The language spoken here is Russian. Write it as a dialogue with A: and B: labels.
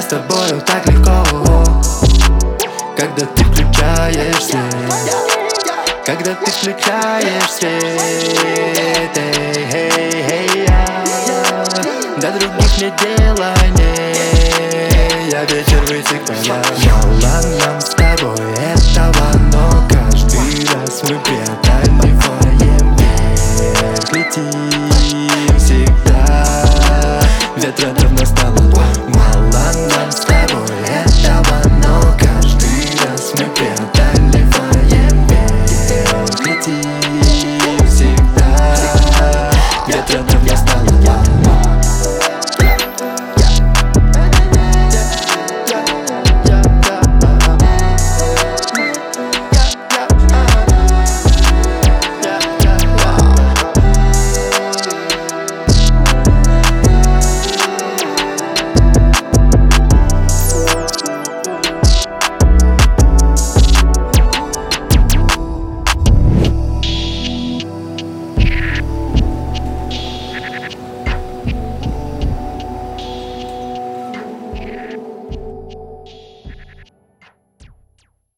A: с тобою так легко, когда ты включаешь свет, когда ты включаешь свет. До других мне дела нет, я вечер высекаю. Мало нам с тобой этого, но каждый раз мы преодолеваем вверх летим.